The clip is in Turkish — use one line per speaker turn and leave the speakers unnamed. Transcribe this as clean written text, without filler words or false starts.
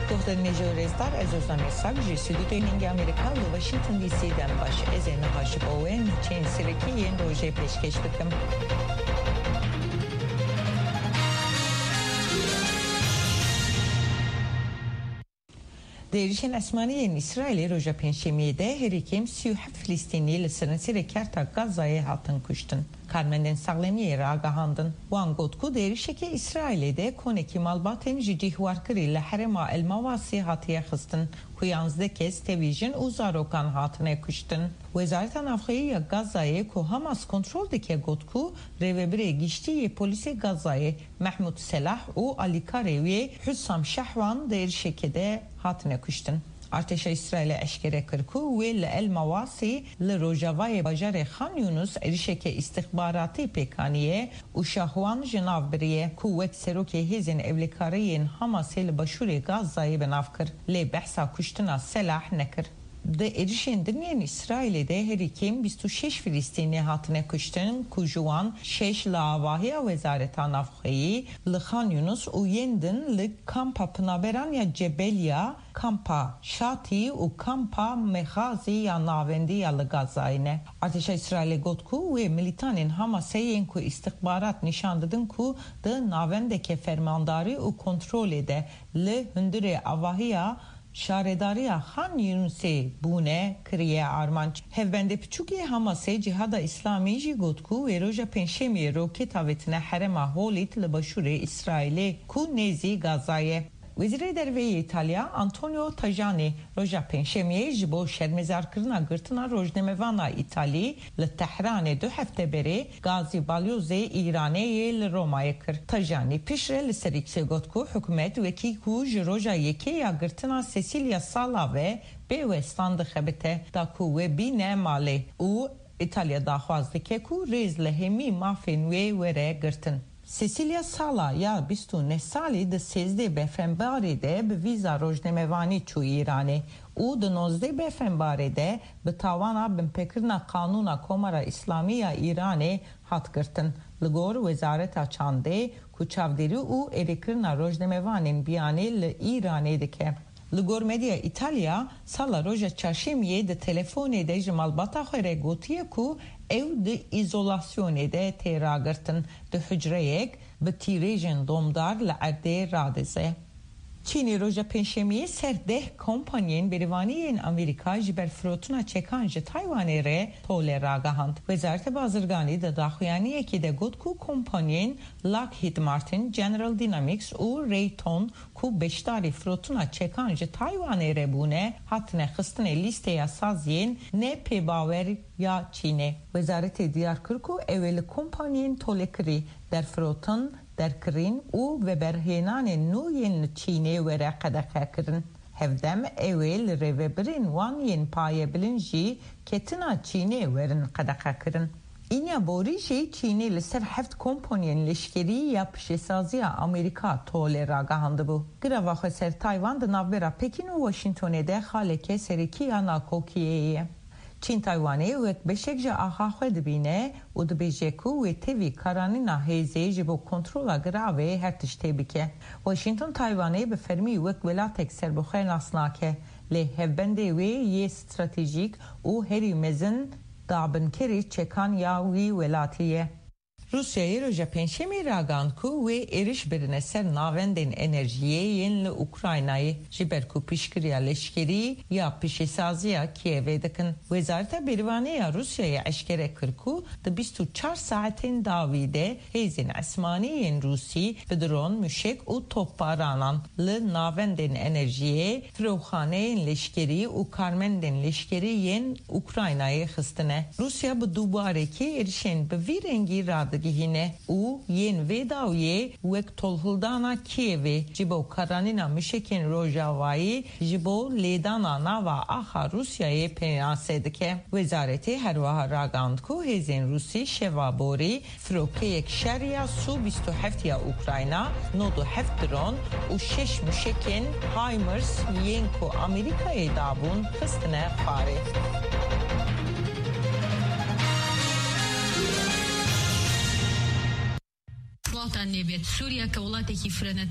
گفتن نجارستار از اوزان سگ جسیدو تینینگ امریکا و واشنطن دی سی دن باش از این هاش باوین چین سرکی این روژه پیشکش بکم. Derişen Esmaniye'nin İsrail'e roja penşemiyede her ikim 37 Filistini lısırınsı rekerta Gaza'ya hatın kuştun. Karmenden sağlamiye ragahandın. Wan gotku derişeke İsrail'de koneki malbaten jicihvarkırı lehrema elmavasi hatiye xıstın. Kuyanzde kez tevijin uzarokan hatına kuştun. Vezaret Navxeyi Gaza'ya ku Hamas kontroldeki gotku revebire giştiye polisi Gaza'ya Mahmud Selah u Ali Karevi Hüssam Şahvan derişekede hatına kuştun. Arteşa İsrail'e eşkere kırku ve el mavasi le rojavay bajarı Khan Yunus erişeke istihbaratı pekaniye u şahwan jinav-biriye kuvvet seroke hizin evlikariyin Hamas el başure Gaza'yı benavkır le behsa kuştuna selah nekir. De erişendirmeyen İsrail'de her ikim 26 Filistini hatine kuştun kujuan 6 lavahiya vezareta nafxeyi li Khan Yunus u yendin li kampa pınaberan ya Cebelya kampa Şati u kampa Mehazi ya navendi ya li Gazayne. Arteşa İsrail'e gotku ve militanin Hamas'e ku istihbarat nişandıdın ku de navendeke fermandari u kontrol ede li hündüre avahiya şaredariya Khan Yunus'e bune kriye armanç. Hevbende piçuki Hamas'e cihada İslami jigotku ve roja penşemiye roket avetine harema holit le başure İsrail'e ku nezi Gaza'ye. Vezir-i Derveyi İtalya Antonio Tajani roja penşemiye jibo şermezar kırına gırtına rojnemevana İtali le Tehran'e 2 hafte beri Gazi Balyoze İran'e le Roma'ya kır. Tajani pişre le serikse gotku hükümet ve ki ku roja yeke ya gırtına Cecilia Sala ve bewestan xebete da ku ve bine male u İtalya daxwazdı ke ku rezle hemi mafin ve vere gırtın. Cecilia Sala ya 29 sali de 13 befembarê de bi vîza rojnemevanî çû Îranê û di 19 befembarê de bi tawana binpêkirina Kanûna Komara İslamî ya Îranê hat girtin. Li gor Wezareta Çandê ku çavdêrî û êrîkirina rojnemevanên biyanî li Îranê dike. Li gor medya İtalya sala roja çarşemiyê di telefonê de ji malbata xwe re gotiye ku ew di izolasyonê de tê ragirtin di hücreyek bi tîrêjên domdar li erdê radize. Çînê roja pênşemiyê ser 10 kompanyên berîvaniyên Amerîka ji ber firotuna çekan ji Taywanê re tolê ragihand. Wezareta Bazirganî di daxuyaniyekê de got ku kompanyên Lockheed Martin, General Dynamics û Raytheon ku beşdarî firotuna çekan ji Taywanê re bûne hatine xistinê lîsteya saziyên ne pêbawer ya Çînê. Wezaretê diyar kir ku ew ê li kompanyên tolekirî derfirotun derkirin û veberhênanên nû yên li Çînê were qedexe kirin. Hevdem ew ê li rêvebirên wan yên payebilin jî ketina Çînê werin qedexe kirin. İnya borî jî Çînê li ser 7 kompanyên leşkerî ya pişêsaziya Amerîka tolê ragihandibû. Greva xwe ser Tayvan di navbera Pekin û Washingtonê de xaleke serîkî ya Nakokiyeyê ye. Çîn Taywanê wek beşek ji axa xwe dibîne û dibêje ku wê tevî karanîna hêzê ji bo kontrola giravê her tiştê bike. Washington Taywanê bi fermî wek welatek serbixwe nas nake. Lê hevbendê wê yê stratejîk û herî mezin dabinkerî çekan ya wî welatî ye. Rusya'yı roja penşemî ragan ku ve eriş birine ser navendên enerjiyê yên li Ukraynayê ji ber ku piştgiriya leşkerî ya pişêsaziya Kievê dikin. Wezareta Berîvanê ya Rusya'yê eşkere kir ku di 24 saetên dawî de hêzên esmanîyên Rusî bi dron, müşek û topbaranan li navendên enerjiyê, firokxaneyên leşkerî û karmendên leşkerî yên Ukraynayê xistine. Rusya bi dubarekî erişên bi vî rengî radigihîne û yên vê dawiyê wek tolhildana Kievê ji bo karanîna müşekên Rojavayî ji bo lêdana nava axa Rusyayê pênasê dike. Wezaretê her wiha ragand ku hêzên Rusî şeva borî firokeyek şeriya Su-27 ya Ukrayna, 97 dron û 6 müşekên HIMARS yên ku Amerîkayê dabûn xistine xwarê.
Suriye ke welatekî firene